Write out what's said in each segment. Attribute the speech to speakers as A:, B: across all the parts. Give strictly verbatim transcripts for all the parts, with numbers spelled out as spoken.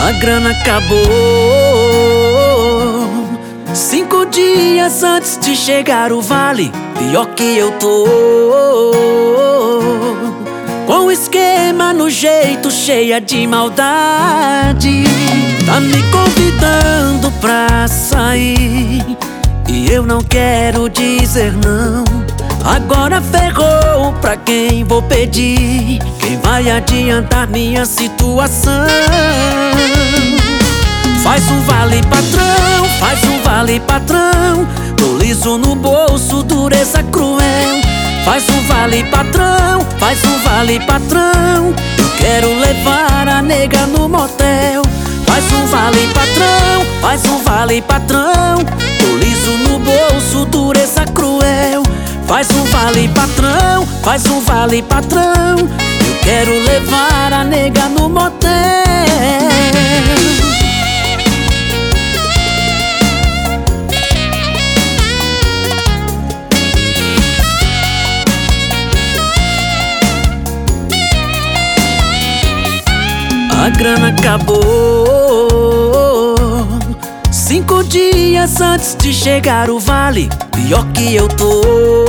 A: A grana acabou cinco dias antes de chegar o vale. Pior que eu tô, com o esquema no jeito, cheia de maldade. Tá me convidando pra sair e eu não quero dizer não. Agora ferrou, pra quem vou pedir? Quem vai adiantar minha situação? Faz um vale patrão, faz um vale patrão. Tô liso no bolso, dureza cruel. Faz um vale patrão, faz um vale patrão. Eu quero levar a nega no motel. Faz um vale patrão, faz um vale patrão. Tô liso no bolso, dureza cruel. Faz um vale patrão, faz um vale patrão. Eu quero levar a nega no motel. A grana acabou cinco dias antes de chegar o vale. Pior que eu tô,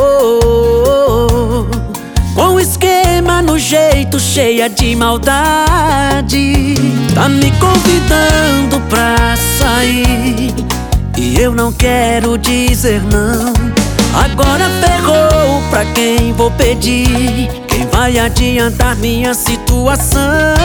A: com o esquema no jeito, cheia de maldade. Tá me convidando pra sair e eu não quero dizer não. Agora ferrou, pra quem vou pedir? Quem vai adiantar minha situação?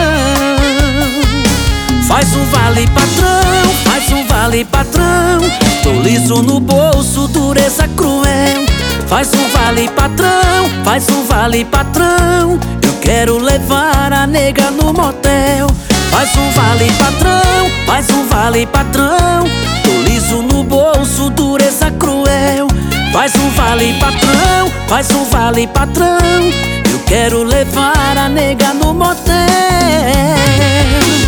A: Faz um vale patrão, faz um vale patrão. Tô liso no bolso, dureza cruel. Faz um vale patrão, faz um vale patrão. Eu quero levar a nega no motel. Faz um vale patrão, faz um vale patrão. Tô liso no bolso, dureza cruel. Faz um vale patrão, faz um vale patrão. Eu quero levar a nega no motel.